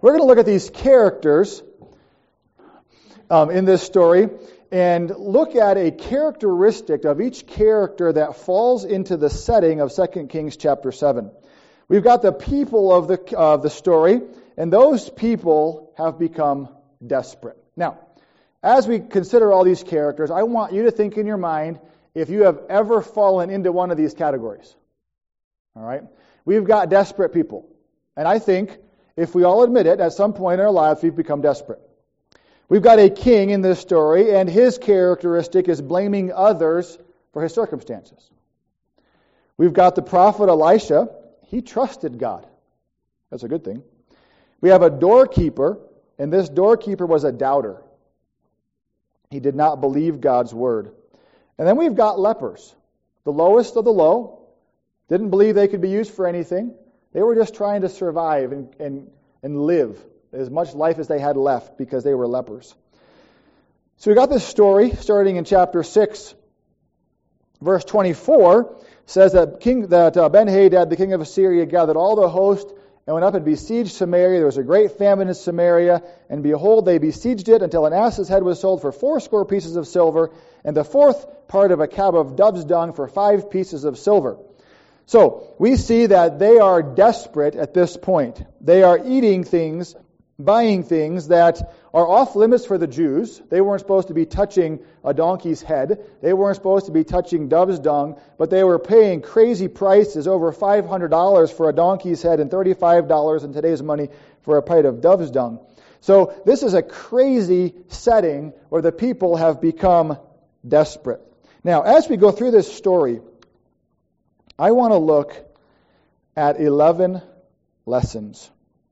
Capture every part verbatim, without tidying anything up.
we're going to look at these characters um, in this story and look at a characteristic of each character that falls into the setting of Second Kings chapter seven. We've got the people of the of the story, and those people have become desperate. Now, as we consider all these characters, I want you to think in your mind if you have ever fallen into one of these categories. All right? We've got desperate people. And I think if we all admit it, at some point in our lives we've become desperate. We've got a king in this story, and his characteristic is blaming others for his circumstances. We've got the prophet Elisha. He trusted God. That's a good thing. We have a doorkeeper, and this doorkeeper was a doubter. He did not believe God's word. And then we've got lepers, the lowest of the low, didn't believe they could be used for anything. They were just trying to survive and, and, and live as much life as they had left because they were lepers. So we got this story starting in chapter six, verse twenty-four, says that King that uh, Ben-Hadad, the king of Assyria, gathered all the host and went up and besieged Samaria. There was a great famine in Samaria, and behold, they besieged it until an ass's head was sold for fourscore pieces of silver, and the fourth part of a cab of dove's dung for five pieces of silver. So, we see that they are desperate at this point. They are eating things, buying things that are off limits for the Jews. They weren't supposed to be touching a donkey's head. They weren't supposed to be touching dove's dung, but they were paying crazy prices, over five hundred dollars for a donkey's head and thirty-five dollars in today's money for a pint of dove's dung. So this is a crazy setting where the people have become desperate. Now, as we go through this story, I want to look at eleven lessons.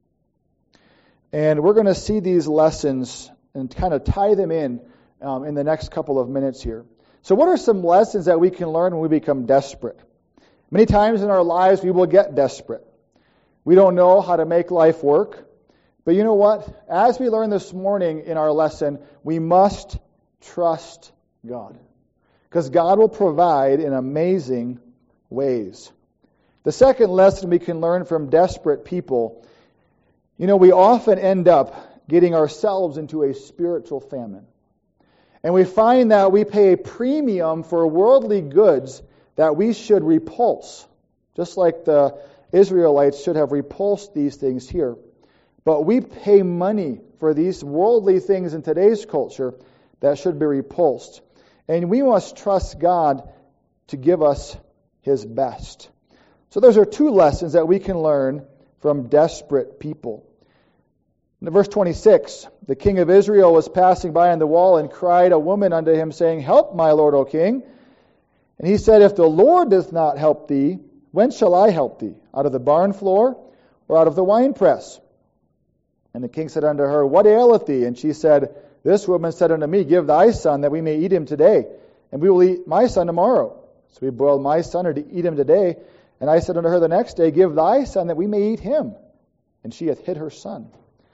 And we're going to see these lessons and kind of tie them in um, in the next couple of minutes here. So what are some lessons that we can learn when we become desperate? Many times in our lives we will get desperate. We don't know how to make life work. But you know what? As we learned this morning in our lesson, we must trust God. Because God will provide in amazing ways. The second lesson we can learn from desperate people, you know, we often end up getting ourselves into a spiritual famine. And we find that we pay a premium for worldly goods that we should repulse. Just like the Israelites should have repulsed these things here. But we pay money for these worldly things in today's culture that should be repulsed. And we must trust God to give us His best. So those are two lessons that we can learn from desperate people. In verse twenty-six, the king of Israel was passing by on the wall and cried a woman unto him, saying, Help, my lord, O king. And he said, If the Lord doth not help thee, when shall I help thee? Out of the barn floor or out of the winepress? And the king said unto her, What aileth thee? And she said, This woman said unto me, Give thy son, that we may eat him today, and we will eat my son tomorrow. So we boiled my son, or to eat him today. And I said unto her the next day, Give thy son, that we may eat him. And she hath hid her son.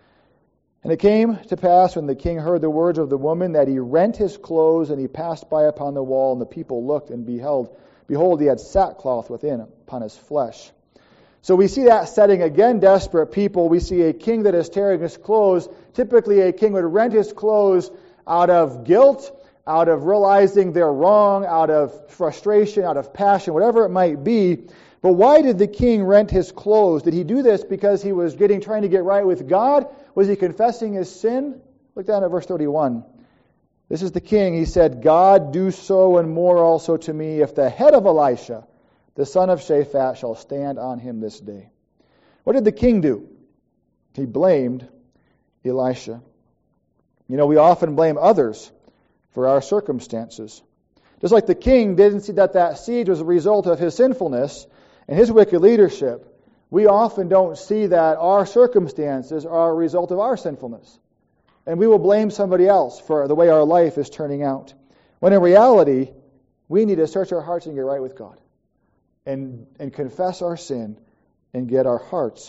And it came to pass, when the king heard the words of the woman, that he rent his clothes, and he passed by upon the wall, and the people looked, and beheld, behold, he had sackcloth within upon his flesh. So we see that setting again, desperate people. We see a king that is tearing his clothes. Typically a king would rent his clothes out of guilt, out of realizing they're wrong, out of frustration, out of passion, whatever it might be. But why did the king rent his clothes? Did he do this because he was getting trying to get right with God? Was he confessing his sin? Look down at verse thirty-one. This is the king. He said, God do so and more also to me, if the head of Elisha, the son of Shaphat, shall stand on him this day. What did the king do? He blamed Elisha. You know, we often blame others for our circumstances. Just like the king didn't see that that siege was a result of his sinfulness and his wicked leadership, we often don't see that our circumstances are a result of our sinfulness. And we will blame somebody else for the way our life is turning out. When in reality, we need to search our hearts and get right with God. And, and confess our sin and get our hearts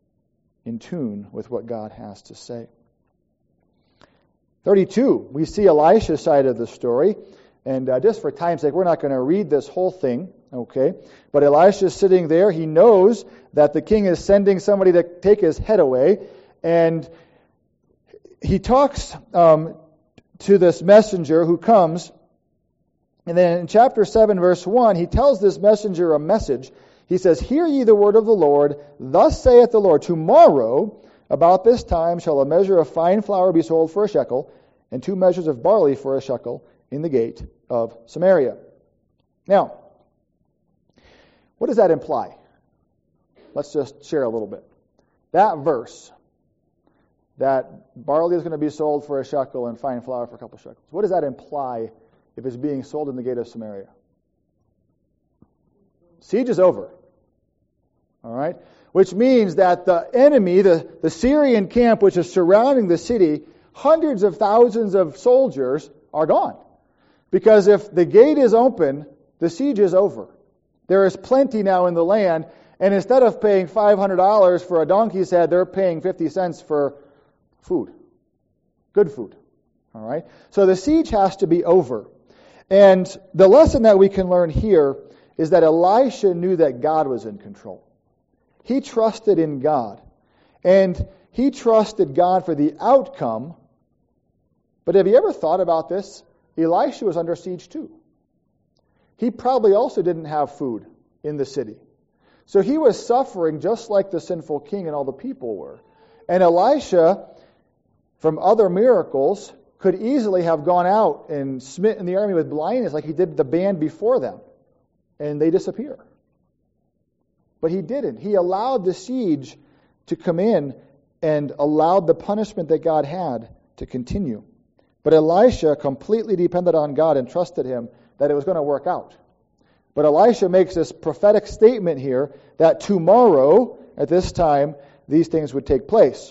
in tune with what God has to say. thirty-two, we see Elisha's side of the story. And uh, just for time's sake, we're not going to read this whole thing, okay? But Elisha's sitting there. He knows that the king is sending somebody to take his head away. And he talks um, to this messenger who comes. And then in chapter seven, verse one, he tells this messenger a message. He says, "Hear ye the word of the Lord. Thus saith the Lord, tomorrow about this time shall a measure of fine flour be sold for a shekel, and two measures of barley for a shekel in the gate of Samaria." Now, what does that imply? Let's just share a little bit. That verse, that barley is going to be sold for a shekel and fine flour for a couple shekels, what does that imply if it's being sold in the gate of Samaria? Siege is over. All right? Which means that the enemy, the, the Syrian camp which is surrounding the city, hundreds of thousands of soldiers are gone. Because if the gate is open, the siege is over. There is plenty now in the land, and instead of paying five hundred dollars for a donkey's head, they're paying fifty cents for food. Good food. All right? So the siege has to be over. And the lesson that we can learn here is that Elisha knew that God was in control. He trusted in God. And he trusted God for the outcome. But have you ever thought about this? Elisha was under siege too. He probably also didn't have food in the city. So he was suffering just like the sinful king and all the people were. And Elisha, from other miracles, could easily have gone out and smitten the army with blindness like he did the band before them. And they disappear. But he didn't. He allowed the siege to come in and allowed the punishment that God had to continue. But Elisha completely depended on God and trusted him that it was going to work out. But Elisha makes this prophetic statement here that tomorrow, at this time, these things would take place.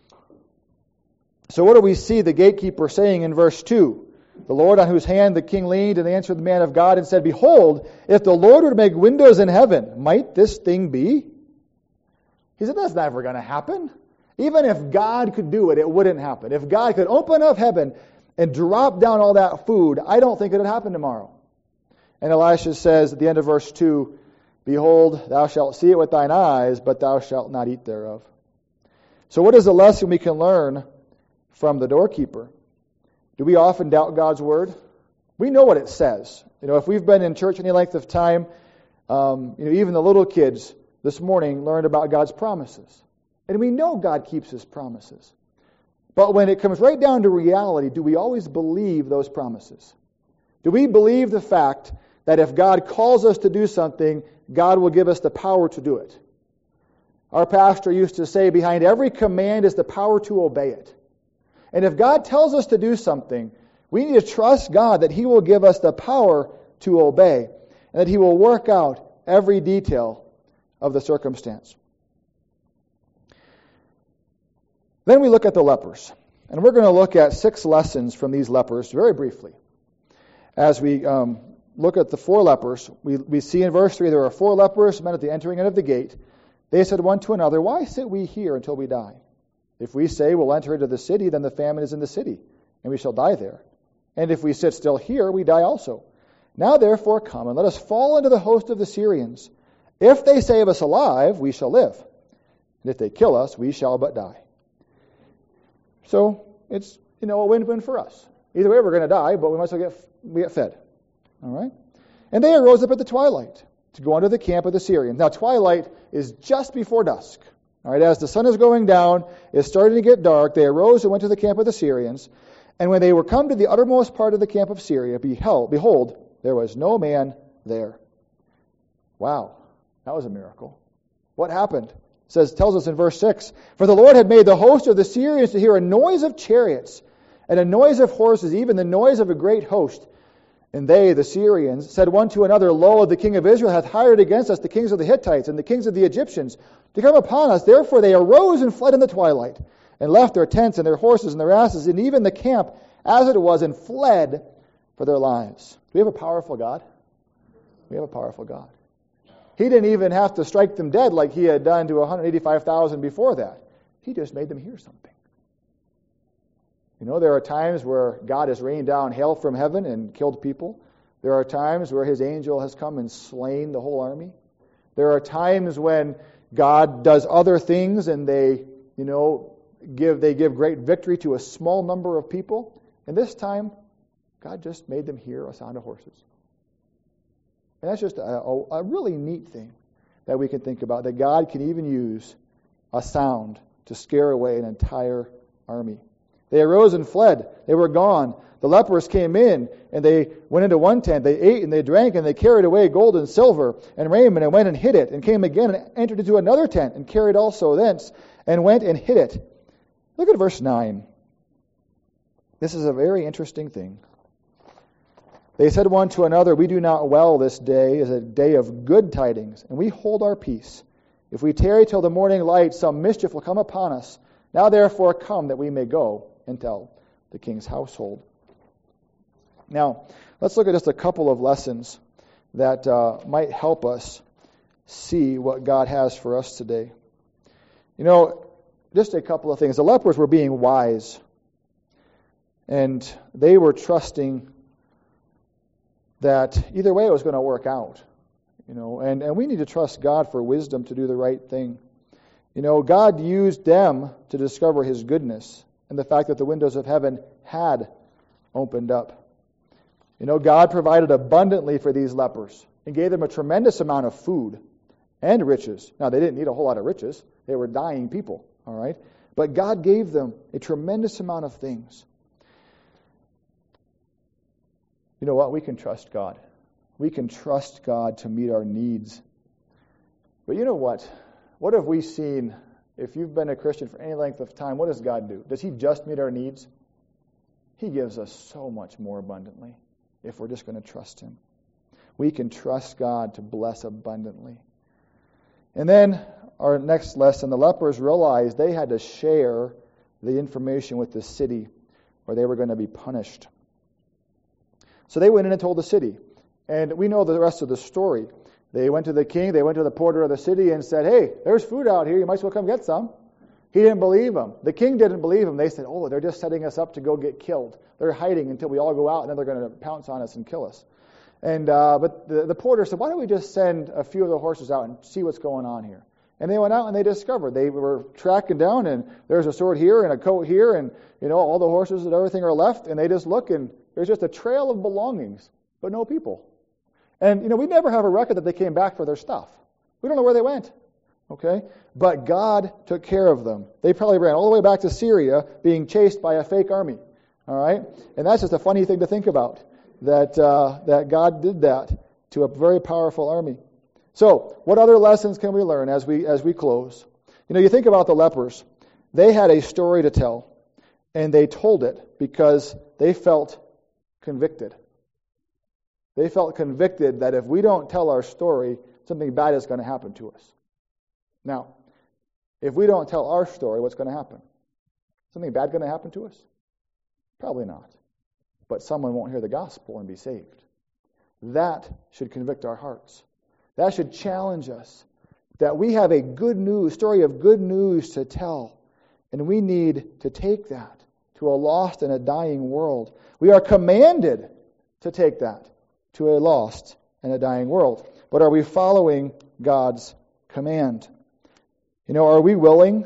So what do we see the gatekeeper saying in verse two? The Lord on whose hand the king leaned and answered the man of God and said, "Behold, if the Lord would make windows in heaven, might this thing be?" He said, that's never going to happen. Even if God could do it, it wouldn't happen. If God could open up heaven and drop down all that food, I don't think it would happen tomorrow. And Elisha says at the end of verse two, "Behold, thou shalt see it with thine eyes, but thou shalt not eat thereof." So what is the lesson we can learn from the doorkeeper? Do we often doubt God's word? We know what it says. You know, if we've been in church any length of time, um, you know, even the little kids this morning learned about God's promises. And we know God keeps His promises. But when it comes right down to reality, do we always believe those promises? Do we believe the fact that if God calls us to do something, God will give us the power to do it? Our pastor used to say, behind every command is the power to obey it. And if God tells us to do something, we need to trust God that He will give us the power to obey, and that He will work out every detail of the circumstance. Then we look at the lepers. And we're going to look at six lessons from these lepers very briefly. As we um, look at the four lepers, we, we see in verse three, there are four lepers met at the entering in of the gate. They said one to another, "Why sit we here until we die? If we say we'll enter into the city, then the famine is in the city, and we shall die there. And if we sit still here, we die also. Now therefore come, and let us fall into the host of the Syrians. If they save us alive, we shall live. And if they kill us, we shall but die." So it's, you know, a win-win for us. Either way, we're going to die, but we might as well get, we get fed. All right? And they arose up at the twilight to go under the camp of the Syrians. Now, twilight is just before dusk. All right, as the sun is going down, it's starting to get dark. They arose and went to the camp of the Syrians. And when they were come to the uttermost part of the camp of Syria, beheld, behold, there was no man there. Wow, that was a miracle. What happened? It says, tells us in verse six, "For the Lord had made the host of the Syrians to hear a noise of chariots and a noise of horses, even the noise of a great host. And they, the Syrians, said one to another, Lo, the king of Israel hath hired against us the kings of the Hittites and the kings of the Egyptians to come upon us. Therefore they arose and fled in the twilight, and left their tents and their horses and their asses, and even the camp as it was, and fled for their lives." Do we have a powerful God? We have a powerful God. He didn't even have to strike them dead like He had done to one hundred eighty-five thousand before that. He just made them hear something. You know, there are times where God has rained down hail from heaven and killed people. There are times where His angel has come and slain the whole army. There are times when God does other things and they, you know, give they give great victory to a small number of people. And this time, God just made them hear a sound of horses. And that's just a, a, a really neat thing that we can think about, that God can even use a sound to scare away an entire army. They arose and fled. They were gone. The lepers came in, and they went into one tent. They ate and they drank, and they carried away gold and silver and raiment, and went and hid it, and came again and entered into another tent, and carried also thence, and went and hid it. Look at verse nine. This is a very interesting thing. They said one to another, "We do not well this day is a day of good tidings, and we hold our peace. If we tarry till the morning light, some mischief will come upon us. Now therefore come, that we may go and tell the king's household." Now, let's look at just a couple of lessons that uh, might help us see what God has for us today. You know, just a couple of things. The lepers were being wise, and they were trusting that either way it was going to work out. You know, and, and we need to trust God for wisdom to do the right thing. You know, God used them to discover His goodness and the fact that the windows of heaven had opened up. You know, God provided abundantly for these lepers and gave them a tremendous amount of food and riches. Now, they didn't need a whole lot of riches. They were dying people, all right? But God gave them a tremendous amount of things. You know what? We can trust God. We can trust God to meet our needs. But you know what? What have we seen? If you've been a Christian for any length of time, what does God do? Does He just meet our needs? He gives us so much more abundantly if we're just going to trust Him. We can trust God to bless abundantly. And then our next lesson, the lepers realized they had to share the information with the city or they were going to be punished. So they went in and told the city. And we know the rest of the story. They went to the king, they went to the porter of the city and said, "Hey, there's food out here, you might as well come get some." He didn't believe them. The king didn't believe them. They said, "Oh, they're just setting us up to go get killed. They're hiding until we all go out, and then they're going to pounce on us and kill us." And uh, But the, the porter said, "Why don't we just send a few of the horses out and see what's going on here?" And they went out and they discovered. They were tracking down, and there's a sword here and a coat here, and you know all the horses and everything are left, and they just look, and there's just a trail of belongings, but no people. And, you know, we never have a record that they came back for their stuff. We don't know where they went, okay? But God took care of them. They probably ran all the way back to Syria being chased by a fake army, all right? And that's just a funny thing to think about, that uh, that God did that to a very powerful army. So, what other lessons can we learn as we as we close? You know, you think about the lepers. They had a story to tell, and they told it because they felt convicted. They felt convicted that if we don't tell our story, something bad is going to happen to us. Now, if we don't tell our story, what's going to happen? Something bad going to happen to us? Probably not. But someone won't hear the gospel and be saved. That should convict our hearts. That should challenge us. That we have a good news, story of good news to tell. And we need to take that to a lost and a dying world. We are commanded to take that to a lost and a dying world. But are we following God's command? You know, are we willing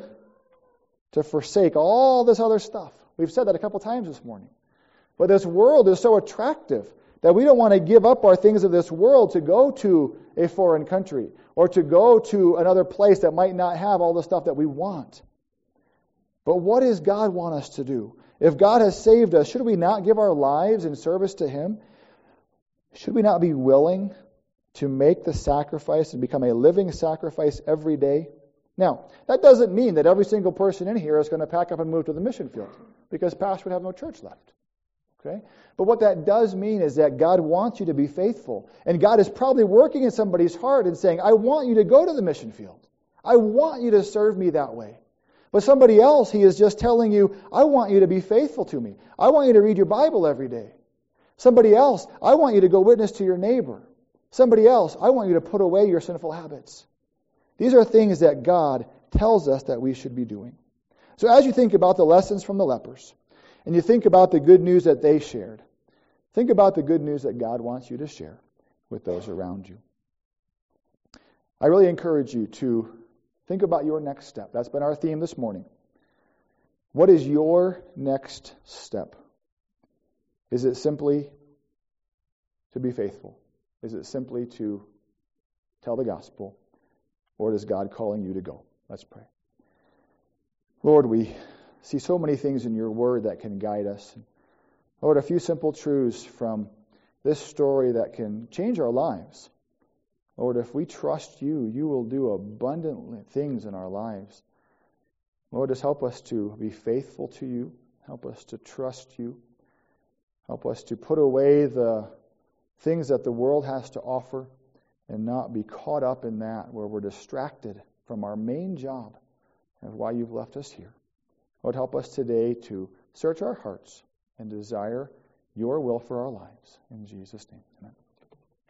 to forsake all this other stuff? We've said that a couple times this morning. But this world is so attractive that we don't want to give up our things of this world to go to a foreign country or to go to another place that might not have all the stuff that we want. But what does God want us to do? If God has saved us, should we not give our lives in service to Him? Should we not be willing to make the sacrifice and become a living sacrifice every day? Now, that doesn't mean that every single person in here is going to pack up and move to the mission field, because pastor would have no church left. Okay? But what that does mean is that God wants you to be faithful. And God is probably working in somebody's heart and saying, "I want you to go to the mission field. I want you to serve me that way." But somebody else, He is just telling you, "I want you to be faithful to me. I want you to read your Bible every day." Somebody else, "I want you to go witness to your neighbor." Somebody else, "I want you to put away your sinful habits." These are things that God tells us that we should be doing. So as you think about the lessons from the lepers, and you think about the good news that they shared, think about the good news that God wants you to share with those around you. I really encourage you to think about your next step. That's been our theme this morning. What is your next step? Is it simply to be faithful? Is it simply to tell the gospel? Or is God calling you to go? Let's pray. Lord, we see so many things in your word that can guide us. Lord, a few simple truths from this story that can change our lives. Lord, if we trust you, you will do abundant things in our lives. Lord, just help us to be faithful to you. Help us to trust you. Help us to put away the things that the world has to offer and not be caught up in that where we're distracted from our main job and why you've left us here. Lord, help us today to search our hearts and desire your will for our lives. In Jesus' name, amen.